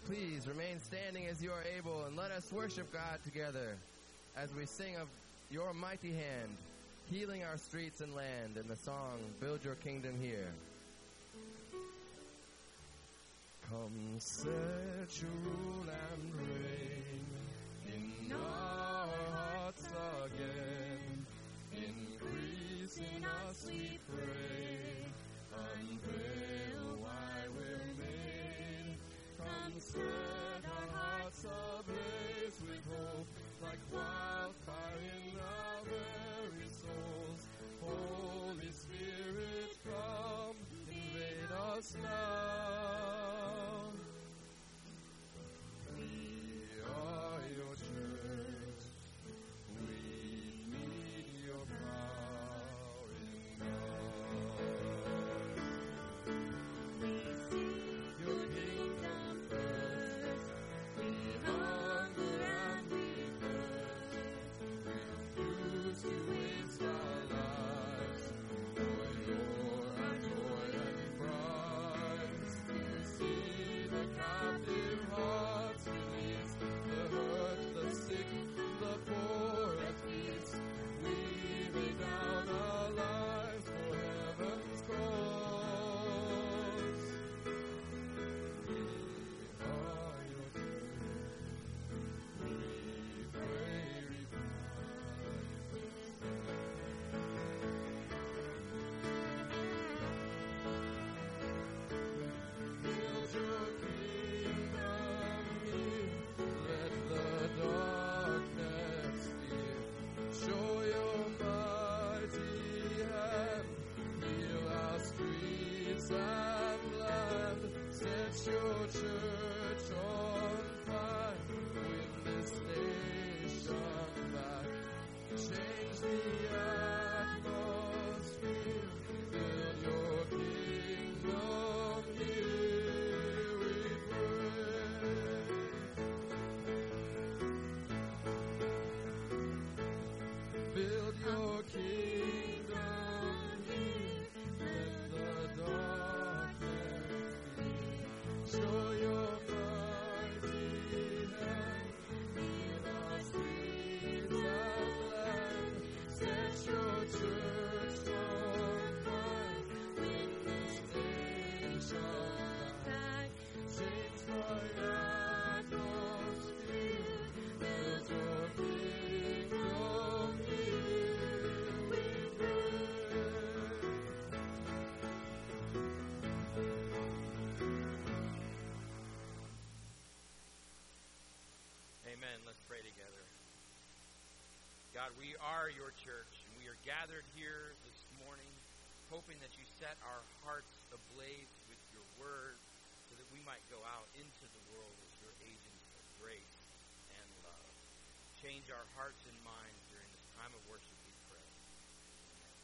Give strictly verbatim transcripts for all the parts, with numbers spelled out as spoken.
Please remain standing as you are able, and let us worship God together as we sing of your mighty hand, healing our streets and land, in the song, Build Your Kingdom Here. Come set your rule and reign in our hearts again. Increase in us, we pray. Unveil why we're made. Come set our hearts ablaze with hope, like wildfire in our very souls. Holy Spirit, come, invade us now. God, we are your church, and we are gathered here this morning, hoping that you set our hearts ablaze with your word, so that we might go out into the world as your agents of grace and love. Change our hearts and minds during this time of worship, we pray. Amen.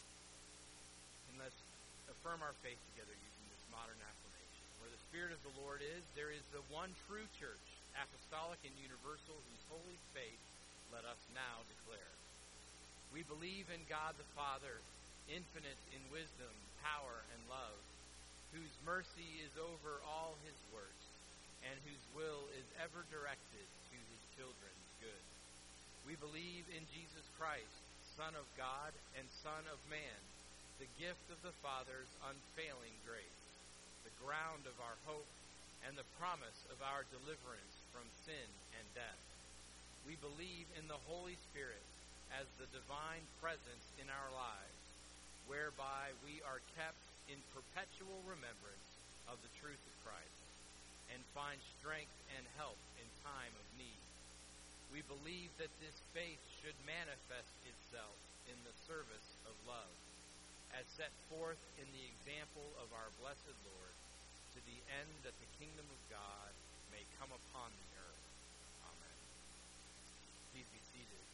And let's affirm our faith together using this modern affirmation. Where the Spirit of the Lord is, there is the one true church, apostolic and universal, whose holy faith let us now declare. We believe in God the Father, infinite in wisdom, power, and love, whose mercy is over all his works, and whose will is ever directed to his children's good. We believe in Jesus Christ, Son of God and Son of man, the gift of the Father's unfailing grace, the ground of our hope, and the promise of our deliverance from sin and death. We believe in the Holy Spirit as the divine presence in our lives, whereby we are kept in perpetual remembrance of the truth of Christ, and find strength and help in time of need. We believe that this faith should manifest itself in the service of love, as set forth in the example of our blessed Lord, to the end that the kingdom of God may come upon the earth. Amen. Please be seated.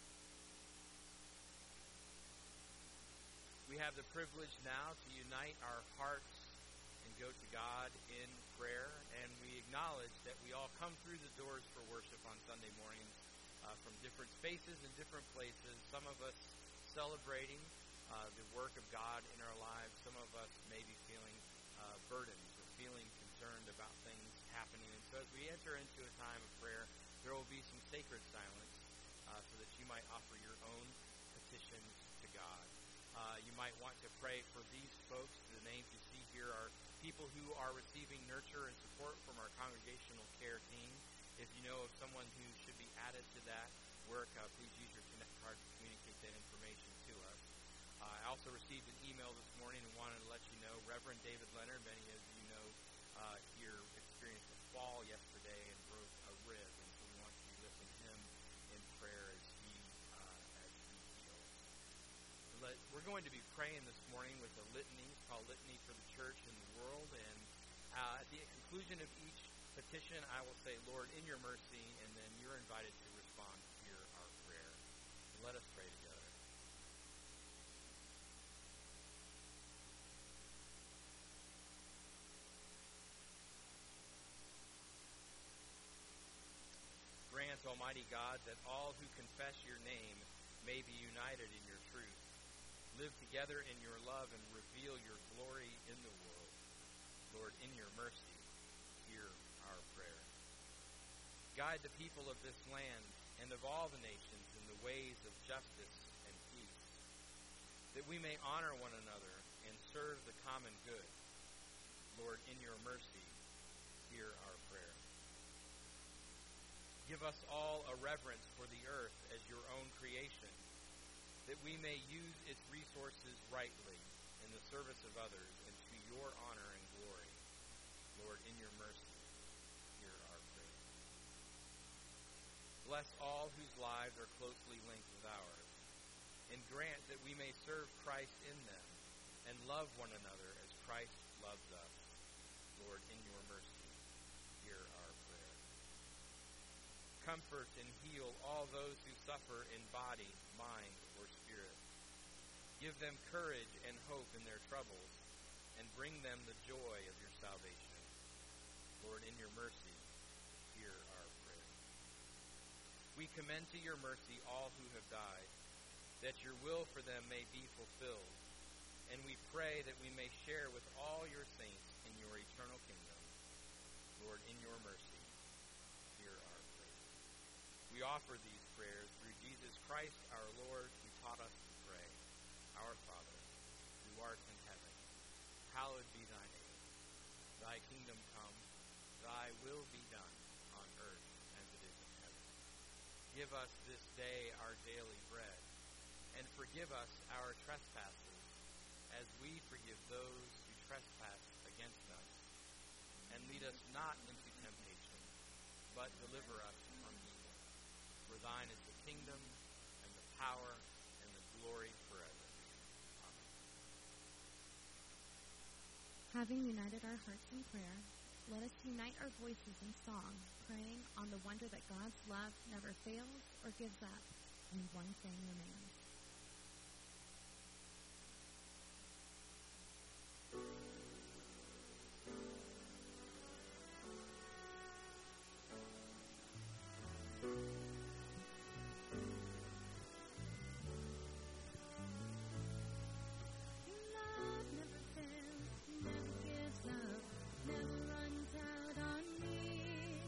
We have the privilege now to unite our hearts and go to God in prayer, and we acknowledge that we all come through the doors for worship on Sunday mornings uh, from different spaces and different places. Some of us celebrating uh, the work of God in our lives. Some of us may be feeling uh, burdened or feeling concerned about things happening. And so as we enter into a time of prayer, there will be some sacred silence uh, so that you might offer your own petitions to God. Uh, you might want to pray for these folks. The names you see here are people who are receiving nurture and support from our congregational care team. If you know of someone who should be added to that work, uh, please use your Connect card to communicate that information to us. Uh, I also received an email this morning and wanted to let you know Reverend David Leonard, many of you know uh, here, experienced a fall yesterday and broke a rib, and so we want you to listen to him in prayer as he uh, as he heals. Let, we're going to be praying this morning with a litany. It's called Litany for the Church and the World, and uh, at the conclusion of each petition, I will say, Lord, in your mercy, and then you're invited to respond to hear our prayer. And let us pray together. Grant, Almighty God, that all who confess your name may be united in your truth, live together in your love, and reveal your glory in the world. Lord, in your mercy, hear our prayer. Guide the people of this land and of all the nations in the ways of justice and peace, that we may honor one another and serve the common good. Lord, in your mercy, hear our prayer. Give us all a reverence for the earth as your own creation, that we may use its resources rightly in the service of others and to your honor and glory. Lord, in your mercy, hear our prayer. Bless all whose lives are closely linked with ours, and grant that we may serve Christ in them and love one another as Christ loves us. Lord, in your mercy, hear our prayer. Comfort and heal all those who suffer in body, mind, or spirit. Give them courage and hope in their troubles, and bring them the joy of your salvation. Lord, in your mercy, hear our prayer. We commend to your mercy all who have died, that your will for them may be fulfilled, and we pray that we may share with all your saints in your eternal kingdom. Lord, in your mercy, hear our prayer. We offer these prayers through Jesus Christ our Lord, who taught us to pray. Our Father, who art in heaven, hallowed be thy name. Thy kingdom come, thy will be done on earth as it is in heaven. Give us this day our daily bread, and forgive us our trespasses, as we forgive those who trespass against us. And lead us not into temptation, but deliver us from evil. For thine is the kingdom, and the power, and the glory forever. Amen. Having united our hearts in prayer, let us unite our voices in song, praying on the wonder that God's love never fails or gives up, and one thing remains.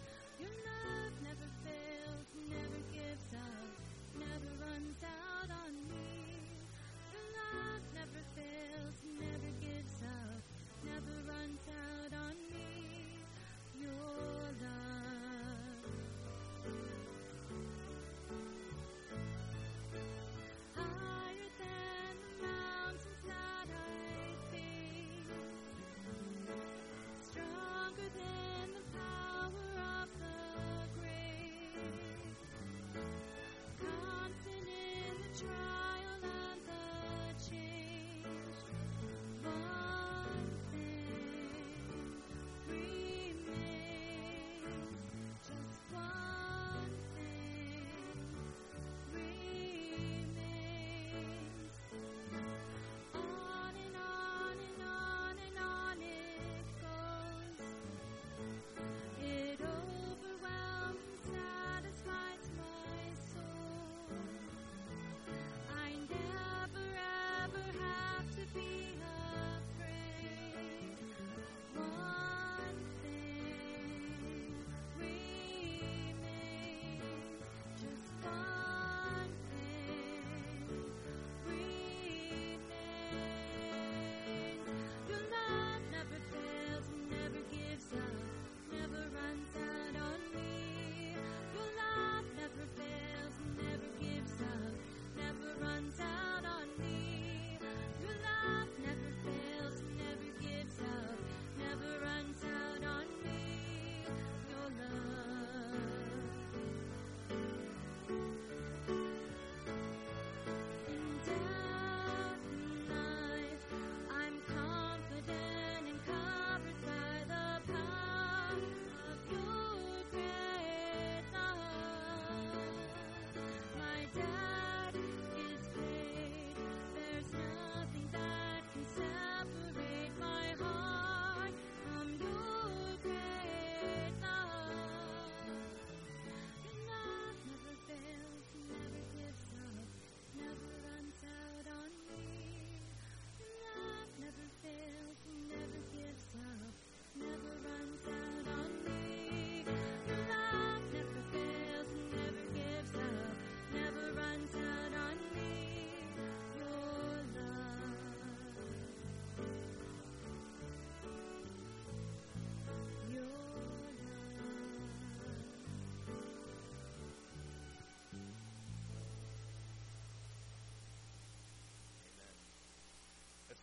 Out on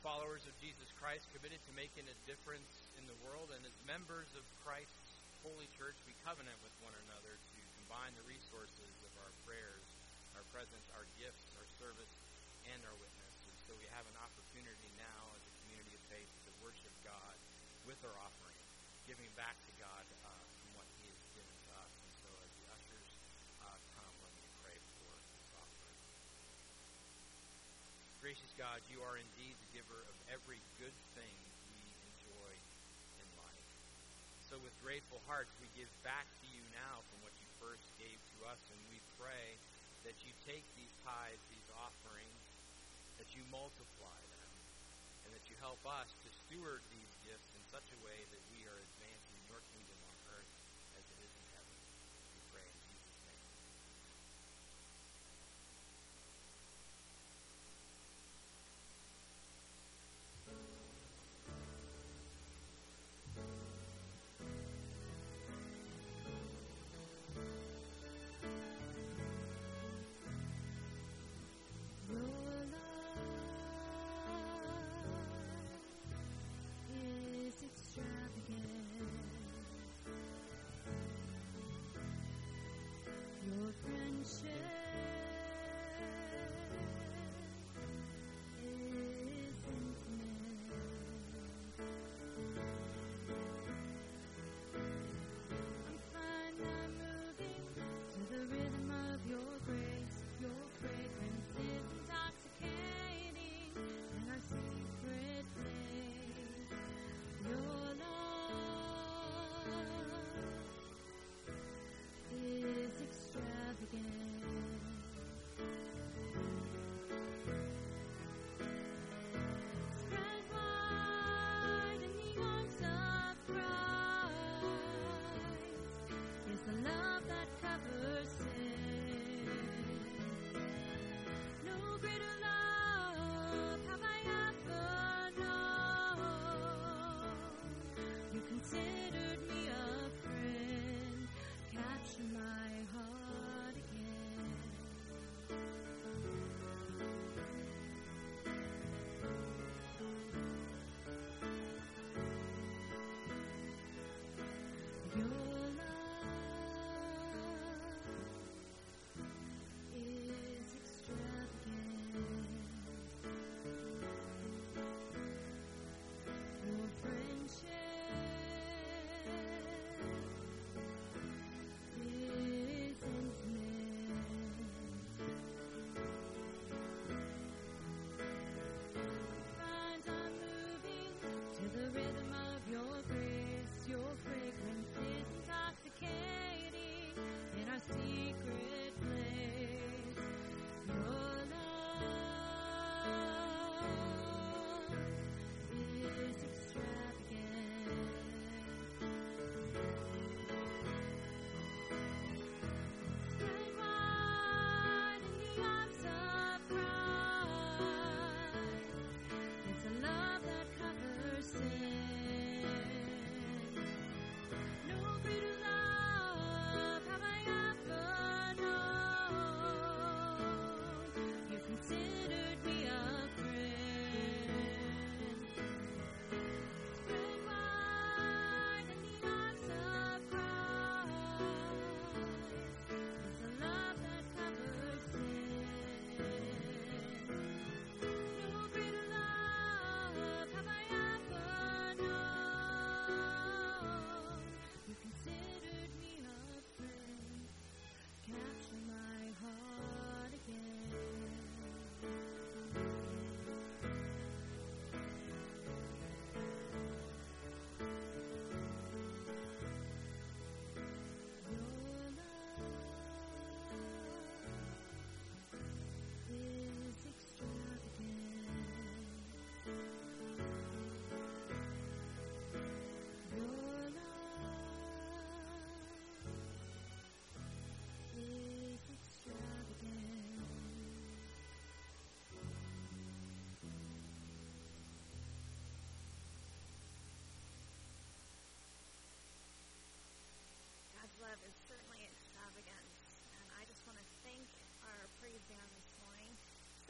followers of Jesus Christ, committed to making a difference in the world, and as members of Christ's holy church, we covenant with one another to combine the resources of our prayers, our presence, our gifts, our service, and our witness. And so we have an opportunity now as a community of faith to worship God with our offering, giving back to God uh, from what He has given to us. And so as the ushers uh, come, let me pray for this offering. Gracious God, you are indeed the giver of every good thing we enjoy in life. So with grateful hearts, we give back to you now from what you first gave to us, and we pray that you take these tithes, these offerings, that you multiply them, and that you help us to steward these gifts in such a way that we are advancing your kingdom on earth as it is in heaven. We pray in Jesus' name.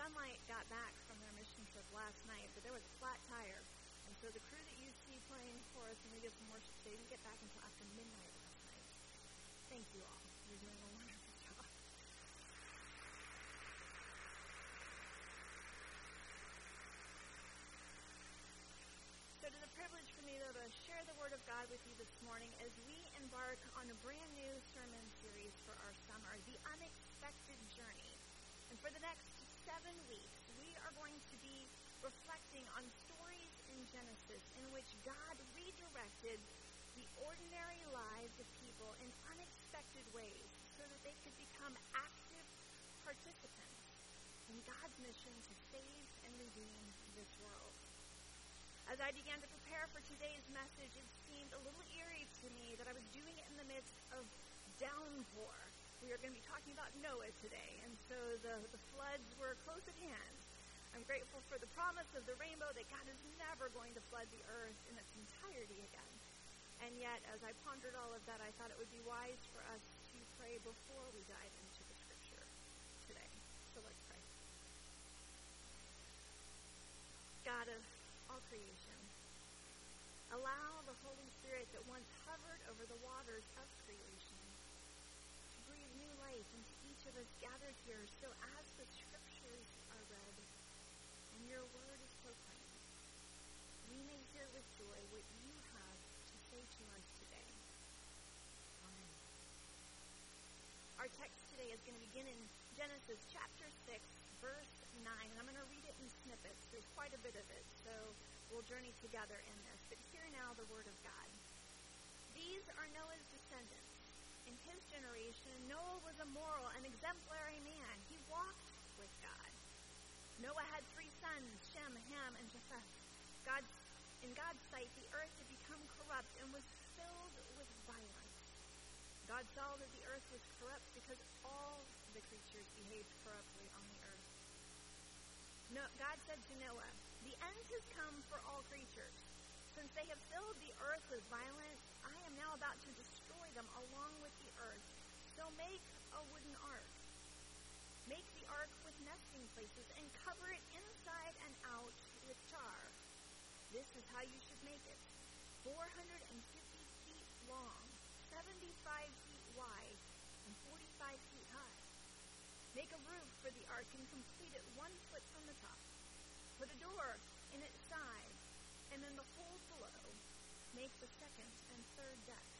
Sunlight got back from their mission trip last night, but there was a flat tire. And so the crew that you see playing for us when we did some worship, they didn't get back until after midnight last night. Thank you all. You're doing a wonderful job. So it is a privilege for me, though, to share the Word of God with you this morning as we embark on a brand new sermon series for our summer, The Unexpected Journey. And for the next seven weeks, we are going to be reflecting on stories in Genesis in which God redirected the ordinary lives of people in unexpected ways so that they could become active participants in God's mission to save and redeem this world. As I began to prepare for today's message, it seemed a little eerie to me that I was doing it in the midst of downpour. We are going to be talking about Noah today, and so the, the floods were close at hand. I'm grateful for the promise of the rainbow that God is never going to flood the earth in its entirety again. And yet, as I pondered all of that, I thought it would be wise for us to pray before we dive into the scripture today. So let's pray. God of all creation, allow the Holy Spirit that once hovered over the waters of creation to breathe new life into each of us gathered here. So as the scriptures are read and your word is proclaimed, we may hear with joy what you have to say to us today. Amen. Our text today is going to begin in Genesis chapter six, verse nine. And I'm going to read it in snippets. There's quite a bit of it, so we'll journey together in this. But hear now the word of God. These are Noah's descendants. In his generation, Noah was a moral and exemplary man. He walked with God. Noah had three sons, Shem, Ham, and Japheth. God, in God's sight, the earth had become corrupt and was filled with violence. God saw that the earth was corrupt because all the creatures behaved corruptly on the earth. No, God said to Noah, "The end has come for all creatures. Since they have filled the earth with violence, I am now about to destroy them along with the earth. So make a wooden ark. Make the ark with nesting places and cover it inside and out with tar. This is how you should make it. four hundred fifty feet long, seventy-five feet wide, and forty-five feet high. Make a roof for the ark and complete it one foot from the top. Put a door in its side, and in the hole below, make the second and third decks.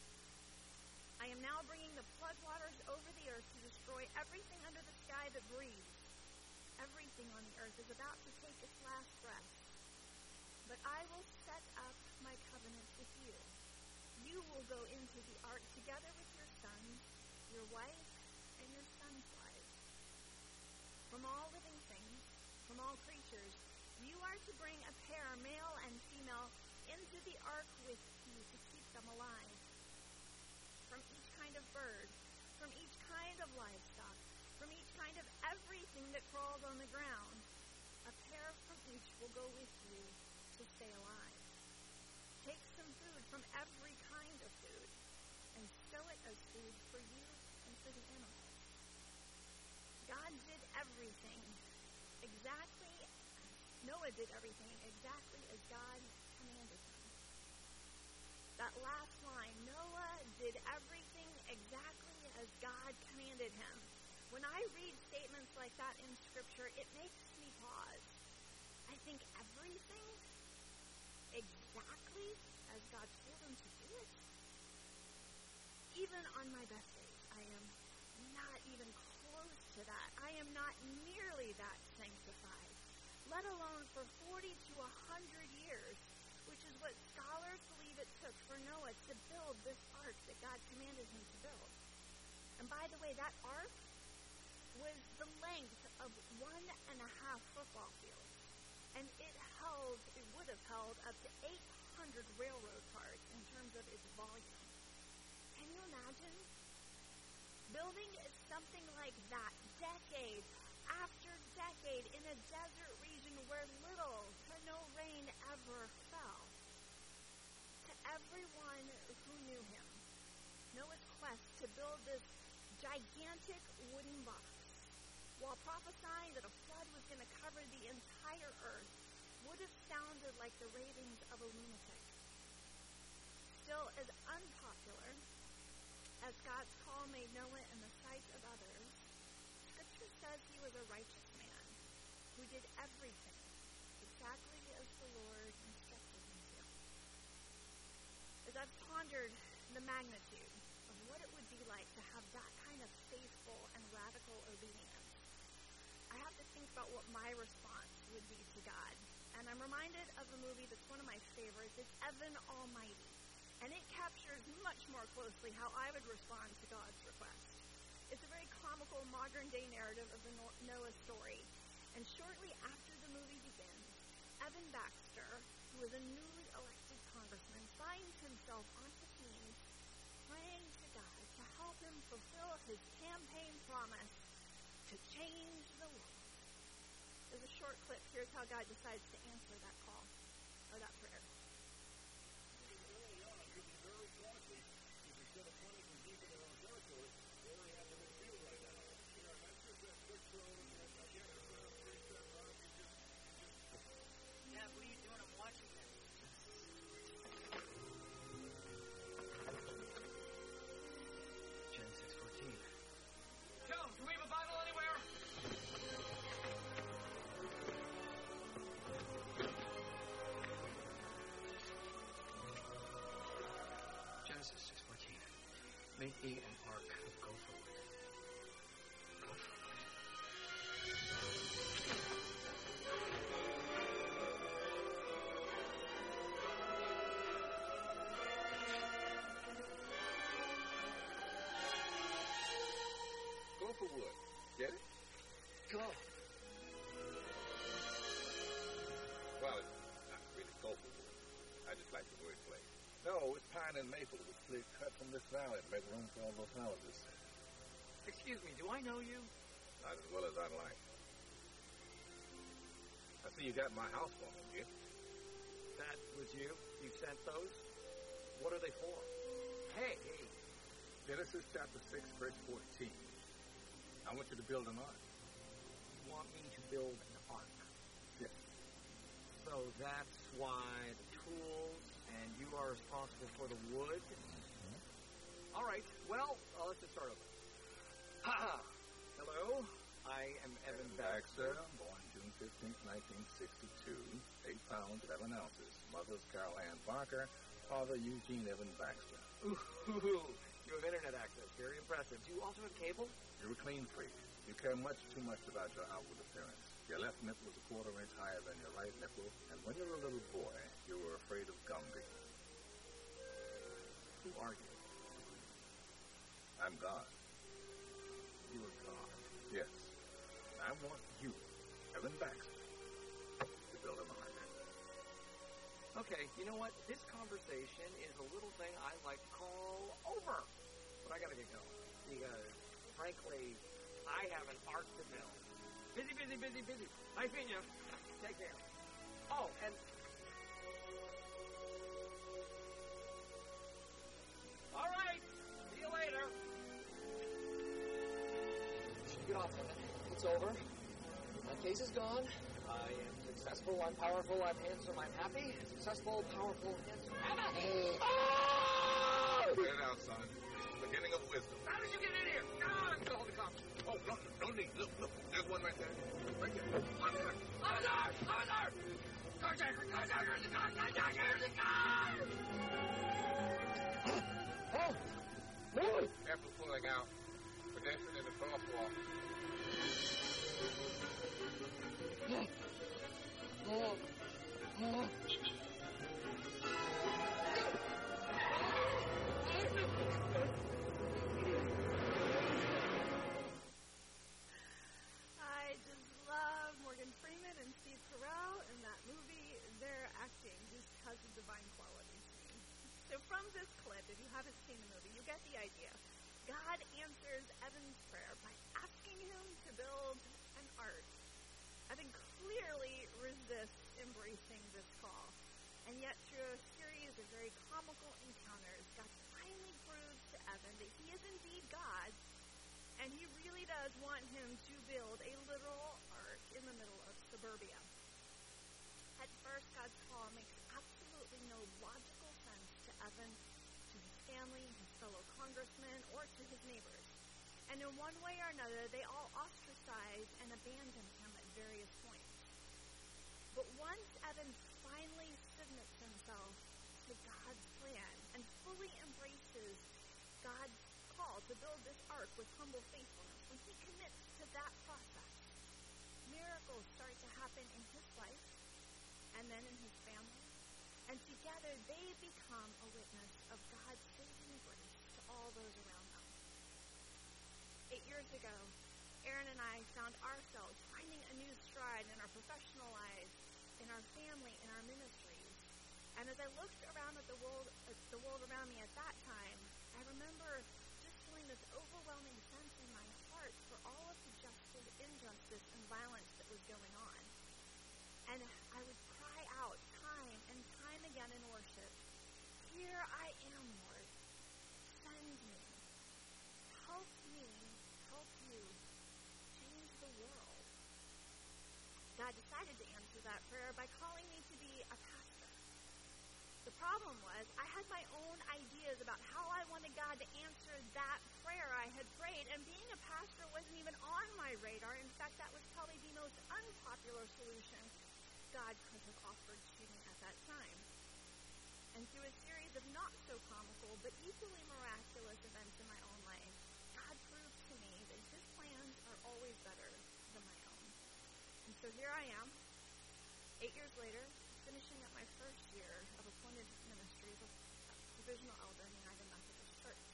I am now bringing the flood waters over the earth to destroy everything under the sky that breathes. Everything on the earth is about to take its last breath. But I will set up my covenant with you. You will go into the ark together with your sons, your wife, and your sons' wives. From all living things, from all creatures, you are to bring a pair, male and female, into the ark with you to keep them alive. From each kind of bird, from each kind of livestock, from each kind of everything that crawls on the ground, a pair from each will go with you to stay alive. Take some food from every kind of food and stow it as food for you and for the animals. God did everything exactly, Noah did everything exactly as God commanded him. That last line, Noah did everything exactly as God commanded him. When I read statements like that in Scripture, it makes me pause. I think everything exactly as God told him to do it. Even on my best days, I am not even close to that. I am not nearly that sanctified, let alone for forty to one hundred years, which is what scholars believe it took for Noah to build this ark that God commanded him to build. And by the way, that ark was the length of one and a half football fields. And it held, it would have held up to eight hundred railroad cars in terms of its volume. Can you imagine? Building something like that, decade after decade, in a desert region where little to no rain ever fell. To everyone who knew him, Noah's quest to build this gigantic wooden box while prophesying that a flood was going to cover the entire earth, would have sounded like the ravings of a lunatic. Still, as unpopular as God's call may know it in the sight of others, Scripture says he was a righteous man who did everything exactly as the Lord instructed him to. As I've pondered the magnitude of what it would be like to have that kind of faithful and radical obedience, I have to think about what my response would be to God. And I'm reminded of a movie that's one of my favorites. It's Evan Almighty. And it captures much more closely how I would respond to God's request. It's a very comical modern-day narrative of the Noah story. And shortly after the movie begins, Evan Baxter, who is a newly elected congressman, finds himself on his knees praying to God to help him fulfill his campaign promise to change the world. There's a short clip. Here's how God decides to answer that call, or that prayer. Yeah, what are you doing? I'm watching this. Genesis fourteen. Joe, do we have a Bible anywhere? Genesis six fourteen. Make thee an ark of gopher wood. Gopher wood. Gopher wood. Get it? Go. Well, it's not really gopher wood. I just like the word play. No, it's pine and maple that was clear cut from this valley to make room for all those houses. Excuse me, do I know you? Not as well as I'd like. I see you got my house phone in here. That was you? You sent those? What are they for? Hey, hey. Genesis chapter six, verse fourteen. I want you to build an ark. You want me to build an ark? Yes. So that's why the tools and you are responsible for the wood? Mm-hmm. All right. Well, uh, let's just start over. Ha! Hello. I am Evan Baxter. Born June fifteenth, nineteen sixty-two. Eight pounds, eleven ounces. Mother's Carol Ann Barker. Father Eugene Evan Baxter. Ooh, you have internet access. Very impressive. Do you also have cable? You're a clean freak. You care much too much about your outward appearance. Your left nipple is a quarter inch higher than your right nipple, and when you were a little boy, you were afraid of Gumby. Who are you? I'm God. You are God. Yes. I want you, Evan Baxter, to build an ark. Okay, you know what? This conversation is a little thing I like to call over. But I gotta get going. Because, frankly, I have an ark to build. Busy, busy, busy, busy. Nice meeting you. Take care. Oh, and... All right. See you later. Get off of it. It's over. My case is gone. I am successful, I'm powerful, I'm handsome, I'm happy. Successful, powerful, handsome, I'm happy. Oh! Get it out, son. Beginning of wisdom. How did you get in here? No, I'm going to hold the cops. Oh, no, no need. Look, look. There's one right there. Right there. Officer! Officer! Officer! Carjacker! Carjacker! The car! Carjacker! The car! Oh! Move! After pulling out, pedestrian in the crosswalk. Oh. Oh. I just love Morgan Freeman and Steve Carell in that movie. Their acting just has a divine quality to me. So from this clip, if you haven't seen the movie, you get the idea. God answers Evan's prayer by asking him to build an ark. Evan clearly resists embracing this call. And yet, through a series of very comical encounters, God finally proves to Evan that he is indeed God, and he really does want him to build a literal ark in the middle of suburbia. At first, God's call makes absolutely no logical sense to Evan, to his family, his fellow congressmen, or to his neighbors. And in one way or another, they all ostracize and abandon him at various points. But once Evan finally submits himself to God's plan and fully embraces God's call to build this ark with humble faithfulness, when he commits to that process, miracles start to happen in his life and then in his family. And together they become a witness of God's saving grace to all those around them. Eight years ago, Aaron and I found ourselves finding a new stride in our professional lives, in our family, in our ministries. And as I looked around at the world, at the world around me at that time, I remember just feeling this overwhelming sense in my heart for all of the justice, injustice, and violence that was going on. And I would cry out time and time again in worship, "Here I am, Lord. Send me. Help me. Help you. Change the world." God decided to answer that prayer by calling me to be a pastor. The problem was I had my own ideas about how I wanted God to answer that prayer I had prayed, and being a pastor wasn't even on my radar. In fact, that was probably the most unpopular solution God could have offered to me at that time. And through a series of not-so-comical but equally miraculous events in my own life, God proved to me that his plans are always better than my own. And so here I am, eight years later, finishing up my first year of appointed ministry as a provisional elder in the United Methodist Church.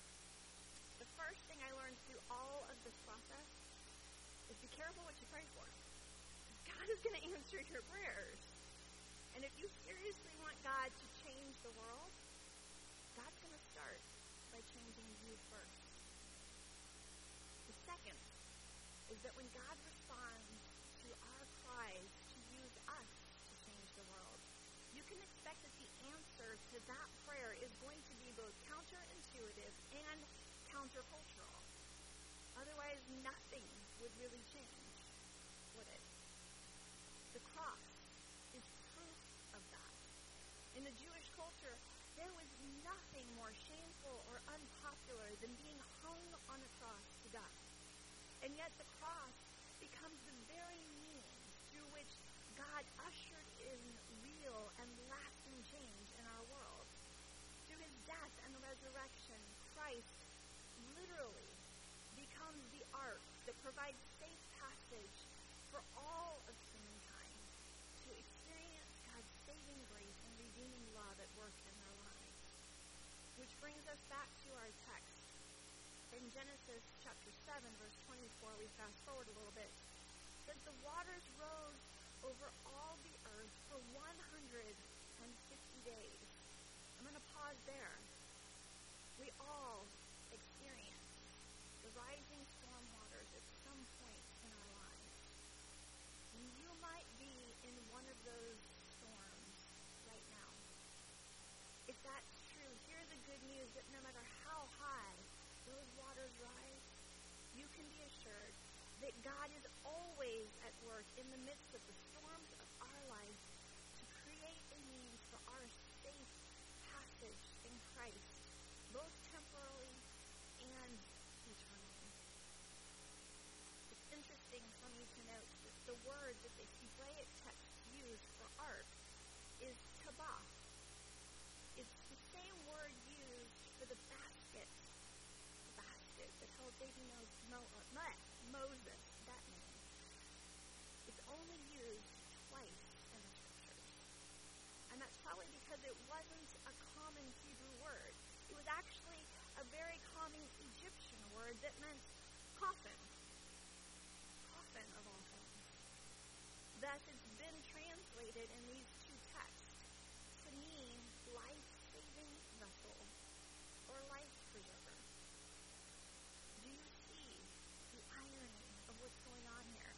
The first thing I learned through all of this process is be careful what you pray for. God is going to answer your prayers. And if you seriously want God to change the world, God's going to start by changing you first. The second is that when God responds to our cries to use us to change the world, you can expect that the answer to that prayer is going to be both counterintuitive and countercultural. Otherwise, nothing would really change, would it? The cross is proof of that. In the Jewish culture, there was nothing more shameful or unpopular than being hung on a cross to die. And yet the cross becomes the very means through which God ushered in real and lasting change in our world. Through his death and resurrection, Christ literally becomes the ark that provides safe passage for all of humankind to experience God's saving grace and redeeming love at work in their lives. Which brings us back to our text. In Genesis chapter seven, verse twenty-four, we fast forward a little bit, it says, "The waters rose over all the earth for one hundred fifty days. I'm going to pause there. We all experience the rising storm waters at some point in our lives. And you might be in one of those storms right now. If that's true, here's the good news that no matter how high those waters rise, you can be assured that God is always at work in the midst of the storms of our life to create a means for our safe passage in Christ, both temporally and eternally. It's interesting for me to note that the word that the Hebraic text used for ark is tabah. It's the same word used for the basket, the basket that held baby Mo- Mo- Mo- Moses, that name. It's only used twice in the scriptures. And that's probably because it wasn't a common Hebrew word. It was actually a very common Egyptian word that meant coffin. Coffin of all things. Thus, it's been translated in these two texts to mean life-saving vessel or life preserver. Do you see the irony of what's going on here?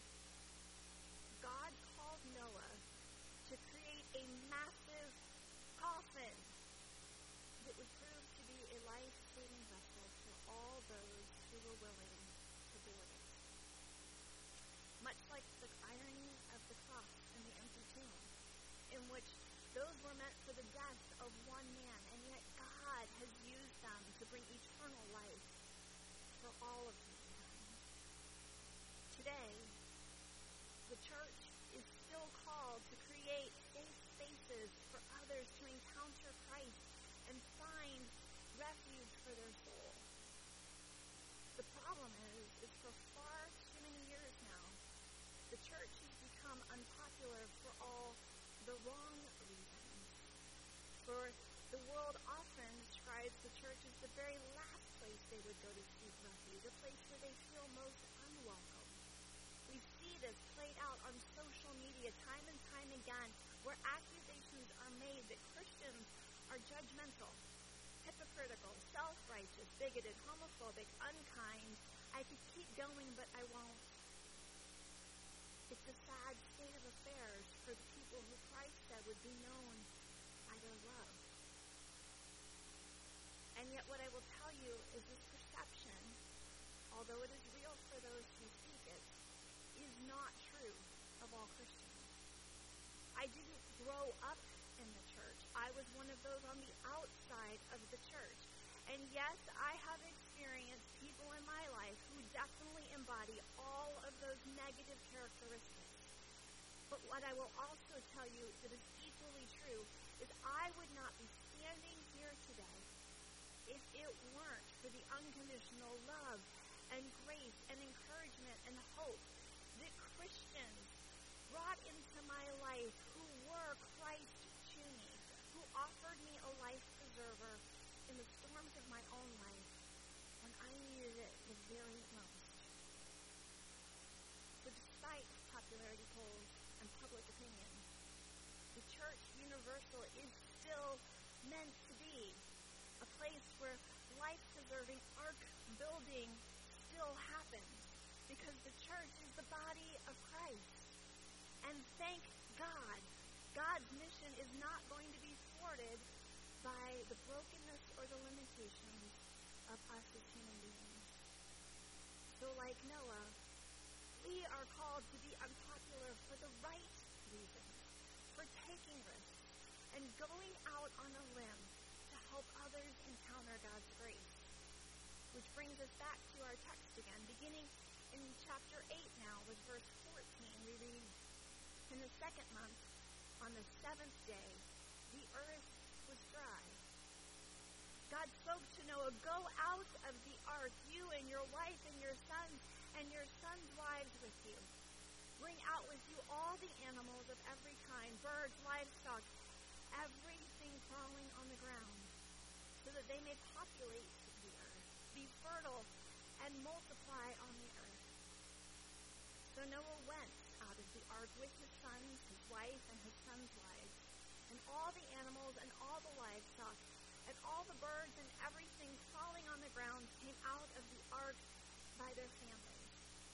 God called Noah to create a massive coffin that would prove to be a life-saving vessel for all those who were willing to afford it. Much like the irony of the cross and the empty tomb, in which those were meant for the death of one man, and yet God has used them to bring eternal life for all of mankind. Today, the church is still called to create safe spaces for others to encounter Christ and find refuge for their soul. The problem is, is for far too many years now, the church has become unpopular for all the wrong reasons. For the world often describes the church as the very last place they would go to seek refuge, a place where they feel most unwelcome. We see this played out on social media time and time again, where accusations are made that Christians are judgmental, hypocritical, self-righteous, bigoted, homophobic, unkind. I could keep going, but I won't. It's a sad state of affairs for the people who Christ said would be known by their love. And yet what I will tell you is this perception, although it is real for those who seek it, is not true of all Christians. I didn't grow up in the church. I was one of those on the outside of the church. And yes, I have experienced people in my life who definitely embody all of those negative characteristics. But what I will also tell you that is equally true is I would not be standing here today if it weren't for the unconditional love and grace and encouragement and hope that Christians brought into my life who were Christ to me, who offered me a life preserver in the storms of my own life when I needed it the very most. So despite popularity polls and public opinion, the church universal is still meant to be a place where life-preserving ark building still happens, because the church is the body of Christ. And thank God, God's mission is not going to be thwarted by the brokenness or the limitations of us as human beings. So like Noah, we are called to be unpopular for the right reasons, for taking risks, and going out on a limb to help others encounter God's grace. Which brings us back to our text again, beginning in chapter eight now with verse fourteen. We read, "In the second month, on the seventh day, the earth was dry. God spoke to Noah, 'Go out of the ark, you and your wife and your sons and your sons' wives with you. Bring out with you all the animals of every kind, birds, livestock, everything crawling on the ground, so that they may populate the earth, be fertile, and multiply on the earth.' So Noah went out of the ark with his sons, his wife, and his sons' wives, and all the animals and all the livestock, and all the birds and everything crawling on the ground came out of the ark by their families.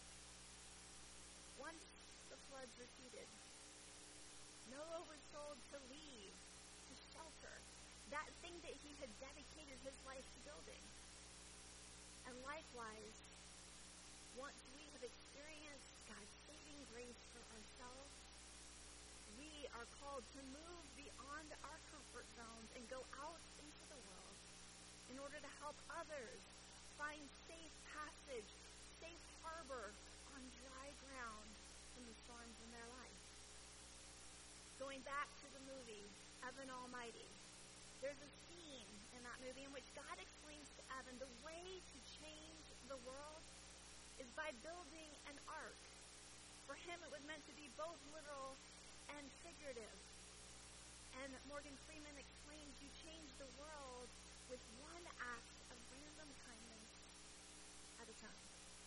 Once the floods receded, Noah was told to leave, to shelter, that thing that he had dedicated his life to building. And likewise, once we have experienced God's saving grace for ourselves, we are called to move beyond our comfort zones and go out into the world in order to help others find safe passage, safe harbor on dry ground from the storms in their life. Going back to the movie, Evan Almighty, there's a scene in that movie in which God explains to Evan the way to change the world is by building an ark. For him, it was meant to be both literal and figurative. And Morgan Freeman explains you change the world with one act of random kindness at a time.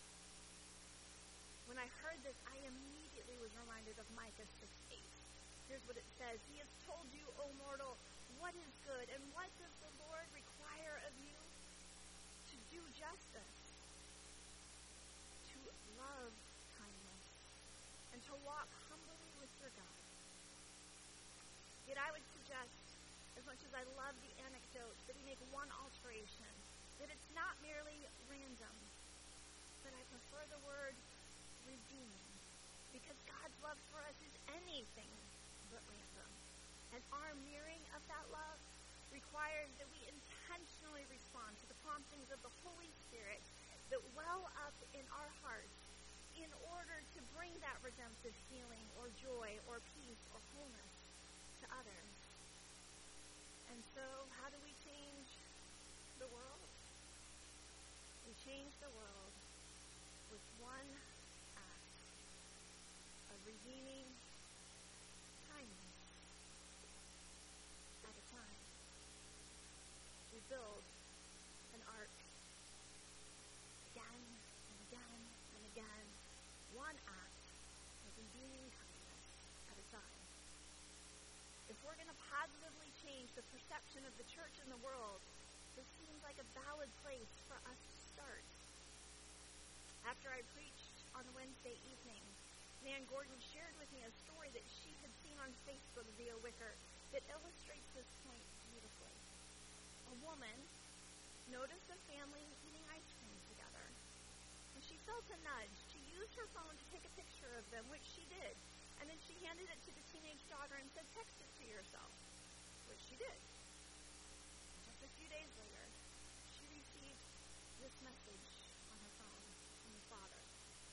When I heard this, I immediately was reminded of Micah six eight. Here's what it says. "He has told you, O mortal, what is good, and what does the Lord require of you? To do justice, to love kindness, and to walk humbly with your God." Yet I would suggest, as much as I love the anecdote, that we make one alteration, that it's not merely random, but I prefer the word assuming, because God's love for us is anything but random. And our mirroring of that love requires that we intentionally respond to the promptings of the Holy Spirit that well up in our hearts in order to bring that redemptive feeling or joy or peace or wholeness to others. And so, how do we change the world? We change the world with one act of redeeming kindness at a time. We build an ark again and again and again, one act of redeeming kindness at a time. If we're going to positively change the perception of the church in the world, this seems like a valid place for us to start. After I preached on Wednesday evening, Nan Gordon shared with me a story that she had seen on Facebook via Wicker that illustrates this point beautifully. A woman noticed a family eating ice cream together, and she felt a nudge to use her phone to take a picture of them, which she did. And then she handed it to the teenage daughter and said, "Text it to yourself," which she did. Just a few days later, she received this message on her phone from the father.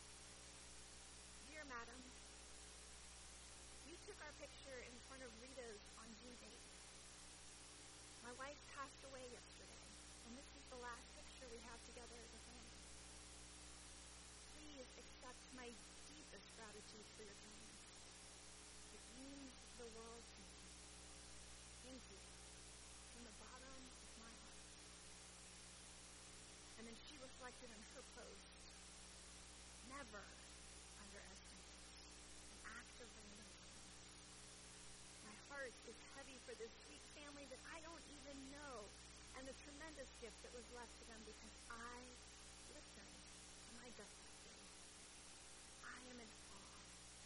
"Dear Madam, you took our picture in front of Rita's on June eighth. My wife passed away yesterday, and this is the last picture we have together as a family. Please accept my deepest gratitude for your kindness. It means the world to me. Thank you from the bottom of my heart." And then she reflected in her post, "Never underestimate an act of remembrance. My heart is heavy for this sweet family that I don't even know, and the tremendous gift that was left to them because I listened to my gut that day. I am in awe."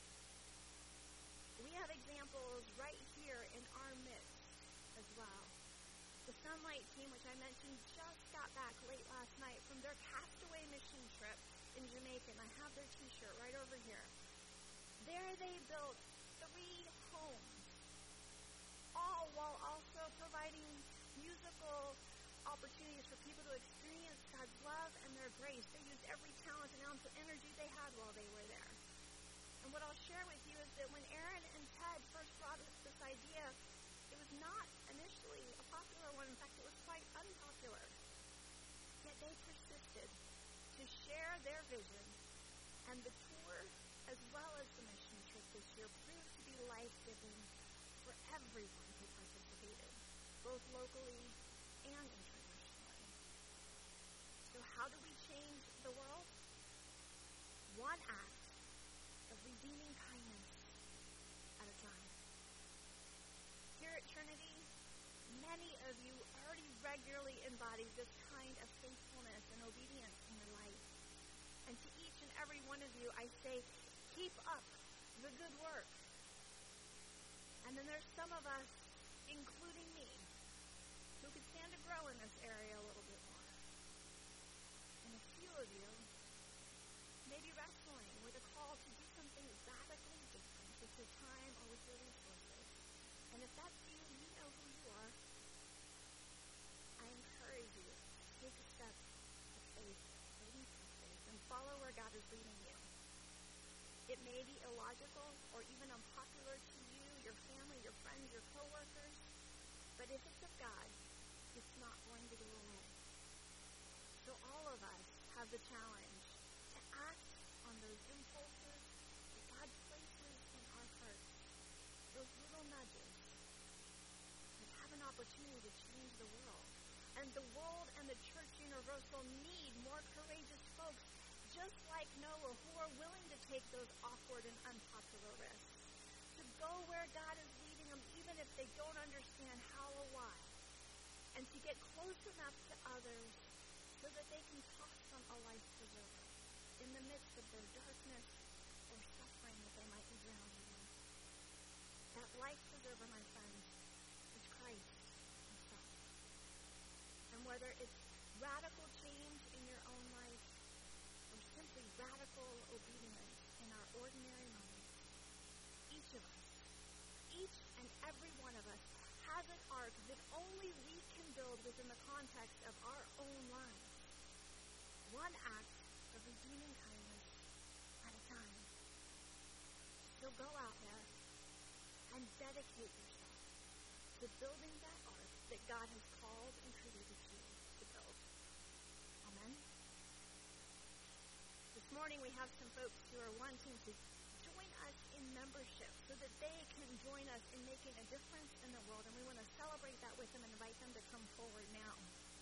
We have examples right here in our midst as well. The Sunlight team, which I mentioned, just got back late last night from their Castaway mission trip in Jamaica, and I have their t-shirt right over here. There they built three homes, all while also providing musical opportunities for people to experience God's love and their grace. They used every talent and ounce of energy they had while they were there. And what I'll share with you is that when Aaron and Ted first brought us this idea, it was not initially a popular one. In fact, it was quite unpopular. Yet they persisted to share their vision, and the tour, as well as the mission trip this year, proved to be life-giving for everyone who participated, both locally and internationally. So how do we change the world? One act of redeeming kindness at a time. Here at Trinity, many of you already regularly embody this kind of faithfulness and obedience in your life. And to each and every one of you, I say, keep up the good work. And then there's some of us, including me, who could stand to grow in this area a little bit more. And a few of you may be wrestling with a call to do something radically different with your time or with your resources. And if that's you, you know who you are. I encourage you to take a step of faith, a leap of faith, and follow where God is leading you. It may be illogical or even unpopular to you, your family, your friends, your coworkers, but if it's of God, it's not going to go away. So all of us have the challenge to act on those impulses that God places in our hearts, those little nudges that have an opportunity to change the world. And the world and the Church Universal need more courageous folks, just like Noah, who are willing to take those awkward and unpopular risks, to go where God is leading them, even if they don't understand how or why, and to get close enough to others so that they can toss them a life preserver in the midst of their darkness or suffering that they might be drowning in. That life preserver, my friends, is Christ himself. And whether it's radical change in your own life or simply radical obedience in our ordinary moments. Each of us, each and every one of us, has an arc that only we can build within the context of our own lives. One act of redeeming kindness at a time. So go out there and dedicate yourself to building that arc that God has called and created you to build. Amen. This morning we have some folks who are wanting to join us in membership so that they can join us in making a difference in the world, and we want to celebrate that with them and invite them to come forward now.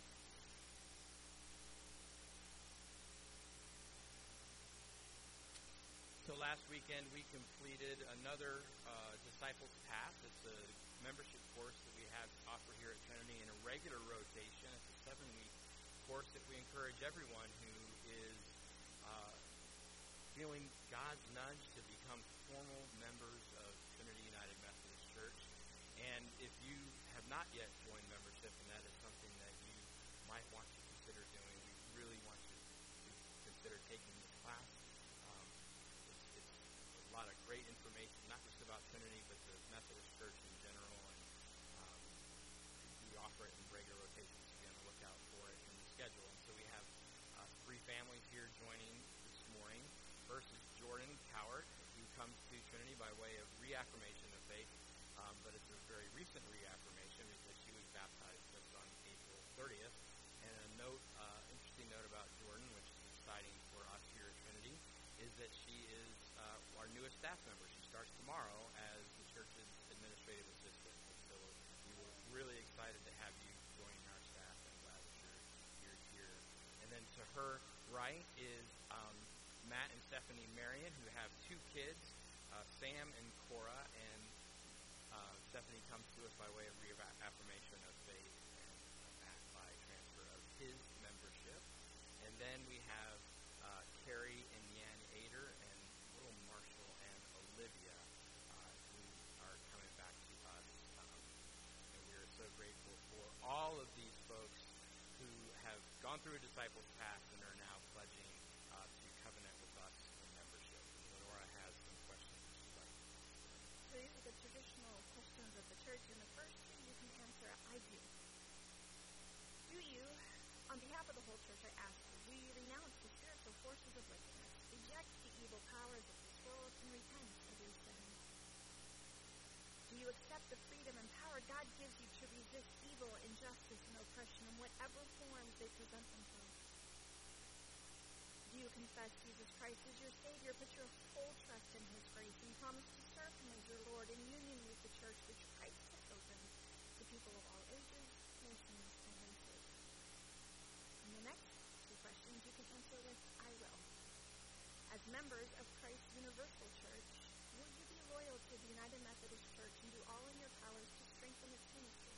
So last weekend we completed another uh, Disciples Path. It's a membership course that we have to offer here at Trinity in a regular rotation. It's a seven-week course that we encourage everyone who is uh, feeling God's nudge to become formal members of Trinity United Methodist Church. And if you have not yet joined membership, and that is something that you might want to consider doing, we really want you to consider taking this class. Um, it's, it's a lot of great information, not just about Trinity, but the Methodist Church in general. And um, we offer it in regular rotations, so be on the lookout for it in the schedule. And so we have uh, three families here joining this morning. First is Jordan Cowart, who comes to Trinity by way of reaffirmation of faith, um, but it's a very recent reaffirmation because she was baptized just on April thirtieth. And a note, uh, interesting note about Jordan, which is exciting for us here at Trinity, is that she is uh, our newest staff member. She starts tomorrow as the church's administrative assistant. And so we were really excited to have you joining our staff, and glad that you're, you're here. And then to her right is um, Matt and Stephanie Marion, who have two kids, uh, Sam and Cora, and uh, Stephanie comes to us by way of reaffirmation of faith, and uh, Matt by transfer of his membership. And then we have uh, Carrie and Yan Ader, and little Marshall and Olivia, uh, who are coming back to us. Um, and we are so grateful for all of these folks who have gone through a disciples path and are now pledging uh, to covenant with us in membership. And Lenora has some questions she'd like to ask. So these are the traditional questions of the church, and the first two you can answer, I do. Do you, on behalf of the whole church, I ask you, do you renounce the spiritual forces of wickedness, reject the evil powers of this world, and repent of your sins? Do you accept the freedom and power God gives you to resist evil, injustice, and oppression in whatever forms they present themselves? Do you confess Jesus Christ as your Savior, put your full trust in His grace, and promise to serve Him as your Lord in union with the church which Christ has opened to people of all ages, nations, and races? And the next two questions you can answer with, I will. As members of Christ's Universal Church, will you be loyal to the United Methodist Church and do all in your powers to strengthen its ministry?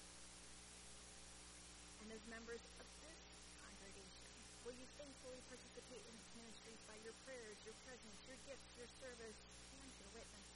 And as members of this congregation, will you faithfully participate in its ministries by your prayers, your presence, your gifts, your service, and your witness?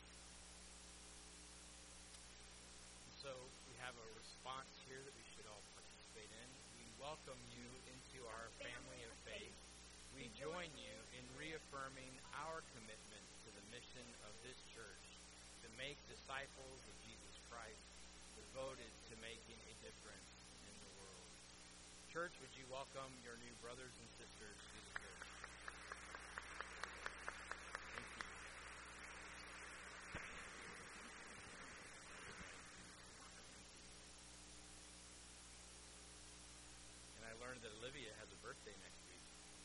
So we have a response here that we should all participate in. We welcome you into our family of faith. We join you in reaffirming our commitment to the mission of this church to make disciples of Jesus Christ, devoted to making a difference in the world. Church, would you welcome your new brothers and sisters to the church? Thank you. And I learned that Olivia has a birthday next week.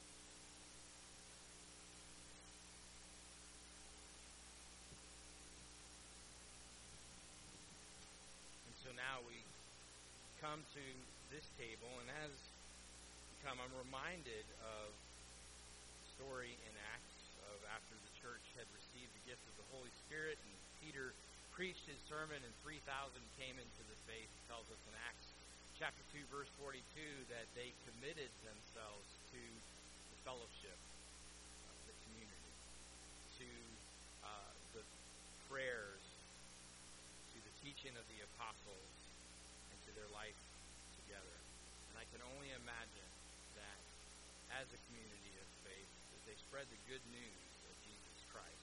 And so now we come to this table, and as we come, I'm reminded of the story in Acts of after the church had received the gift of the Holy Spirit, and Peter preached his sermon, and three thousand came into the faith. It tells us in Acts chapter two, verse forty-two, that they committed themselves to the fellowship of the community, to uh, the prayers, to the teaching of the apostles, and to their life together. And I can only imagine that as a community of faith, that they spread the good news of Jesus Christ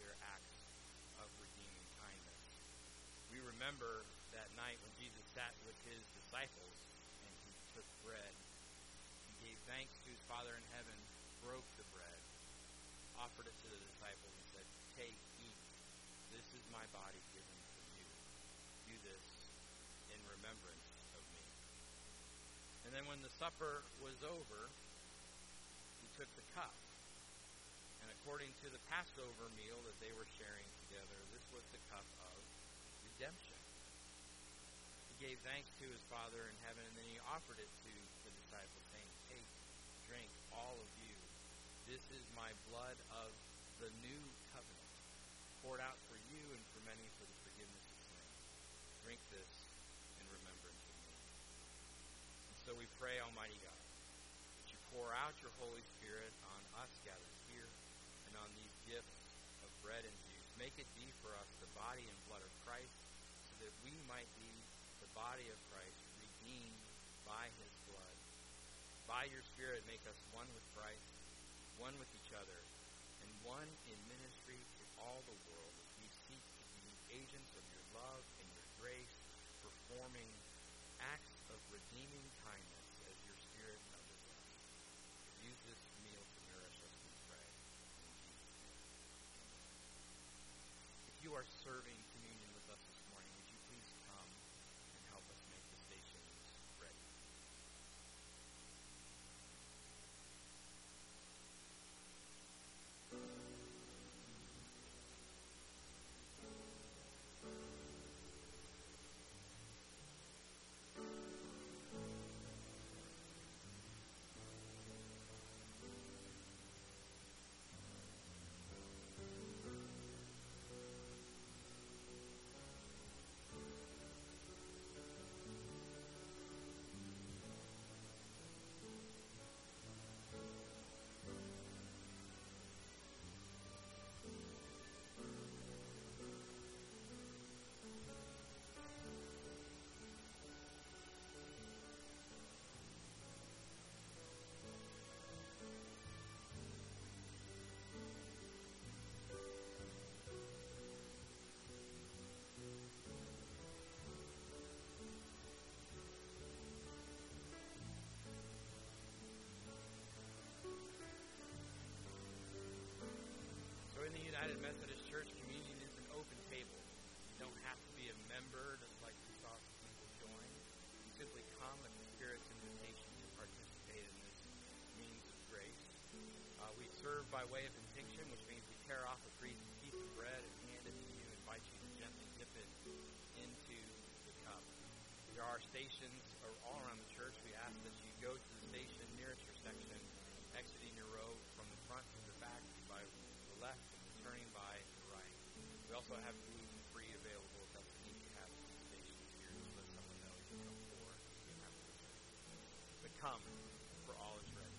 their acts of redeeming kindness. We remember that night when Jesus sat with his disciples and he took bread and gave thanks to his Father in heaven, broke the bread, offered it to the disciples, and said, "Take, eat. This is my body given for you. Do this in remembrance of me." And then when the supper was over, he took the cup. And according to the Passover meal that they were sharing together, this was the cup of redemption. He gave thanks to his Father in heaven, and then he offered it to the disciples, saying, "Take, drink, all of you. This is my blood of the new covenant, poured out for you and for many for the forgiveness of sins. Drink this in remembrance of me." And so we pray, Almighty God, that you pour out your Holy Spirit on us gathered here and on these gifts of bread and juice. Make it be for us the body and blood of Christ, so that we might be the body of Christ, redeemed by his blood. By your Spirit, make us one with Christ, one with each other, and one in ministry to all the world, as we seek to be agents of your love and your grace, performing acts of redeeming kindness as your Spirit nudges us. Use this meal to nourish us, we pray. In Jesus' name. If you are serving communion with us this morning, would you please come and help us make the stations ready? So in the United Methodist Church, communion is an open table. You don't have to be a member, just like we saw some people join. You simply come at the Spirit's invitation to participate in this means of grace. Uh, we serve by way of intinction, which means we tear off a piece of bread and hand it to you, invite you to gently dip it into the cup. There are stations all around the church. We ask that you go to the station nearest your section, exiting your row from the front to the back, by the left, and returning by the right. We also have gluten-free available if that's the need you have at the stations here. Just let someone know you can come forward and have a visit. But come, for all is ready.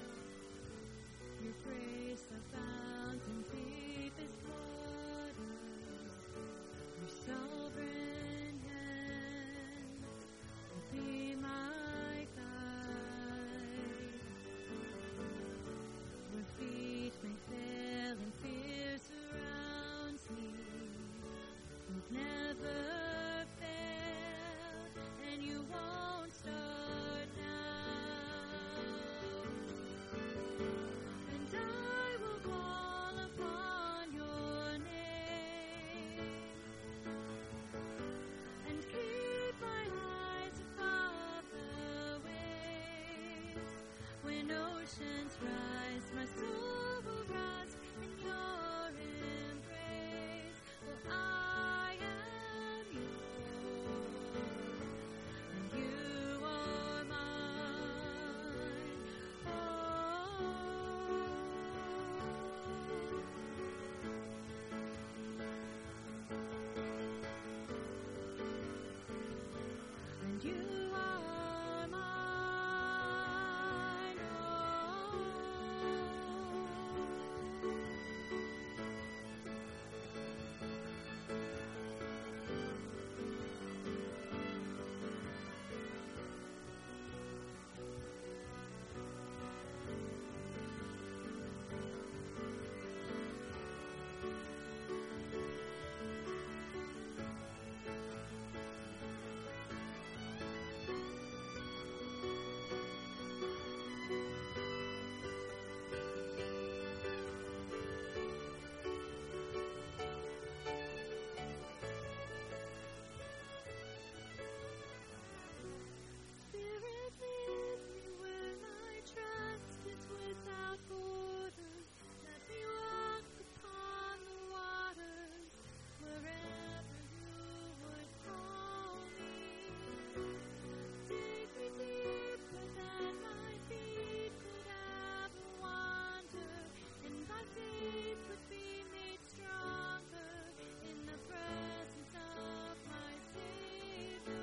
Your grace abounds in deepest waters. oceans rise, my soul will rise in your embrace. For I am yours, and you are mine. Oh, and you are mine. Spirit, lead me where my trust is without borders. Let me walk upon the waters wherever you would call me. Take me deeper than my feet could ever wander, and my faith would be made stronger in the presence of my Savior.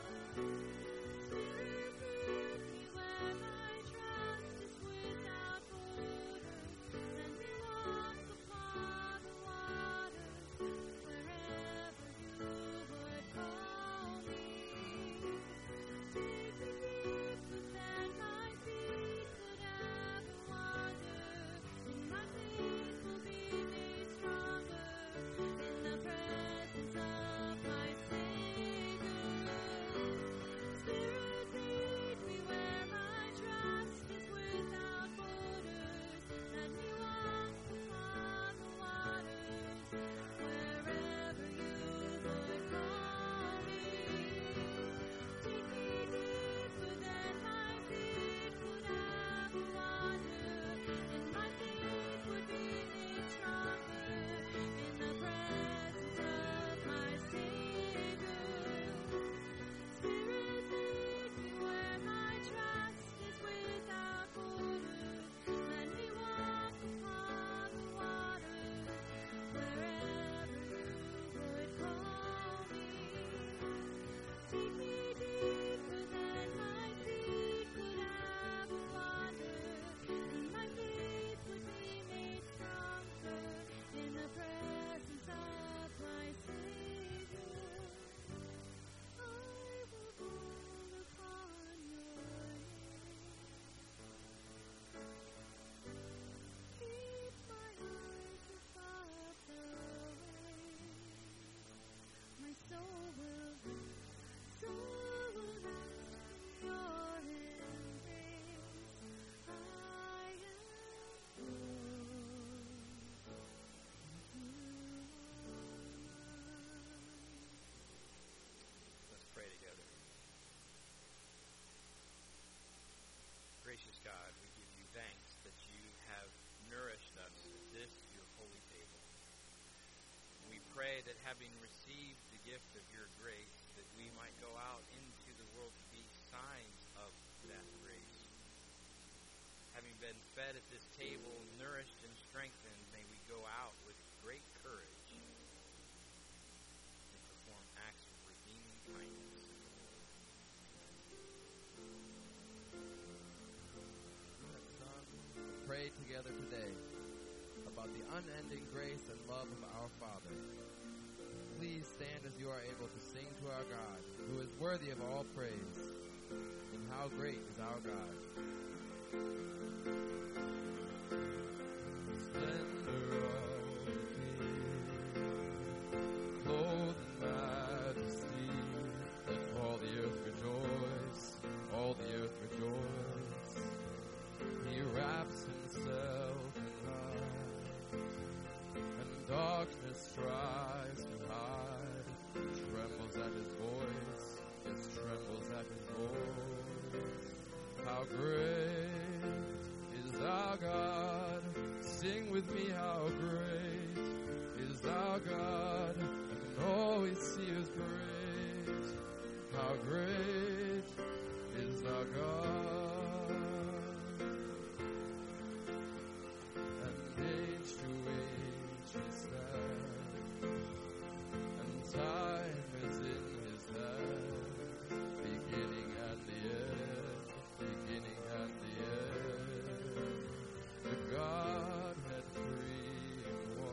Spirit, lead me where my trust is without borders. Let me walk upon the waters wherever you would call me. Take me deeper than my feet could ever wander, and my faith will be made stronger in the presence of my Savior. Spirit, lead me where my trust is without borders. Let me walk upon the waters wherever you would call me. Take me deeper than my feet could ever wander, and my faith would be made stronger in the presence of my Savior. Spirit, lead me where my trust is without borders. Let me walk upon the waters wherever you would call me. Take me deeper than my feet could ever wander, and my faith would be made stronger in the presence of my Savior. I will call upon your name. Keep my eyes above the waves. My soul will rest, soul will rest in your embrace. I am yours, and you are mine. Let's pray together. Gracious God, we give you thanks that you have nourished us at this, your holy table. We pray that having received the gift of your grace, that we might go out into the world to be signs of that grace. Having been fed at this table, nourished and strengthened, may we go out with great courage and perform acts of redeeming kindness in the world. Let's um, pray together today about the unending grace and love of our Father. Please stand as you are able to sing to our God, who is worthy of all praise. And how great is our God. Splendor of the King, clothed in majesty, let all the earth rejoice, all the earth rejoice. He wraps himself in light, and darkness tries to hide, trembles at his voice, yes, trembles at his voice. How great our God. Sing with me, how great is our God, and all we see is great. How great is our God. And age to age he stands, and time is in his hand, beginning and the end, beginning and the end. The Godhead three in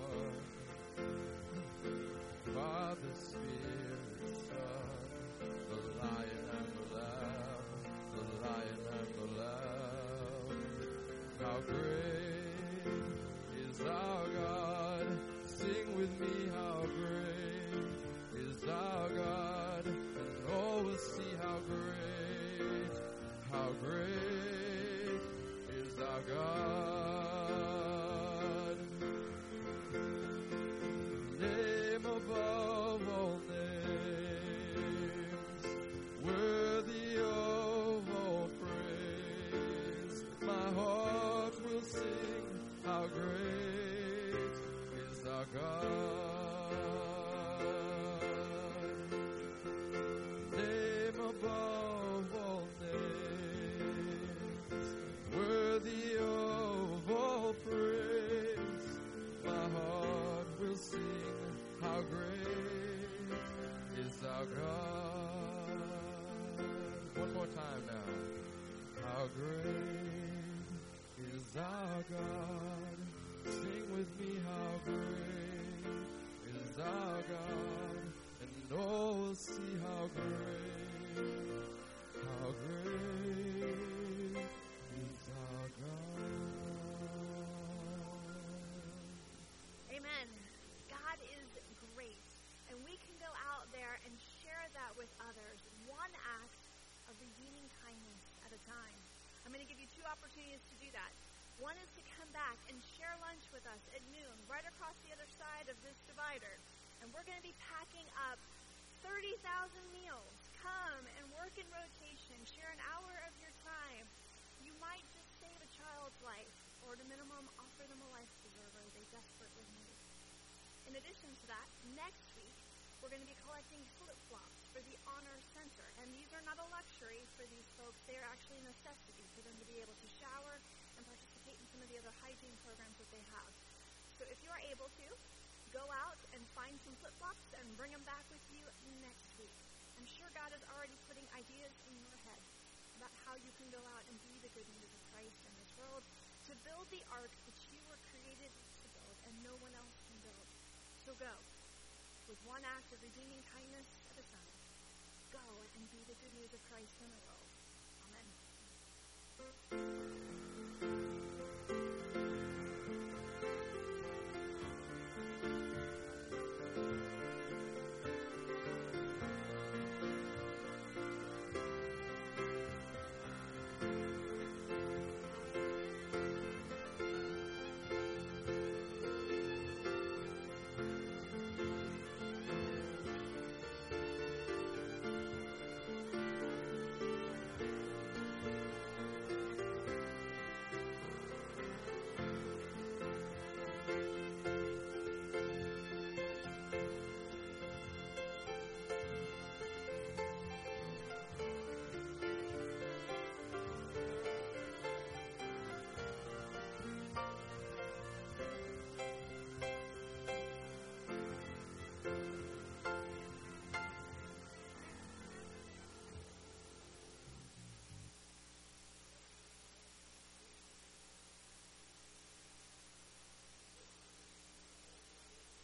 one, Father, Spirit, Son, the Lion and the Lamb, the Lion and the Lamb. How great is our God. Sing with me, how great is our God, and all will see how great, how great is our God. Name above all names, worthy of all praise. My heart will sing, how great is our God. Name above all names, worthy of all praise. My heart will sing, how great is our God. One more time now. How great is our God. Sing with me, how great is our God, and all will see how great, how great is our God. Amen. God is great, and we can go out there and share that with others, one act of redeeming kindness at a time. I'm going to give you two opportunities to do that. One is to come back and share lunch with us at noon, right across the other side of this divider. And we're going to be packing up thirty thousand meals. Come and work in rotation. Share an hour of your time. You might just save a child's life, or at a minimum, offer them a life preserver they desperately need. In addition to that, next week, we're going to be collecting flip-flops for the Honor Center. And these are not a luxury for these folks. They are actually a necessity for them to be able to shower and participate in some of the other hygiene programs that they have. So if you're able to, go out and find some flip-flops and bring them back with you next week. I'm sure God is already putting ideas in your head about how you can go out and be the good news of Christ in this world, to build the ark that you were created to build and no one else can build. So go, with one act of redeeming kindness at a time. Go and be the good news of Christ in the world. Amen.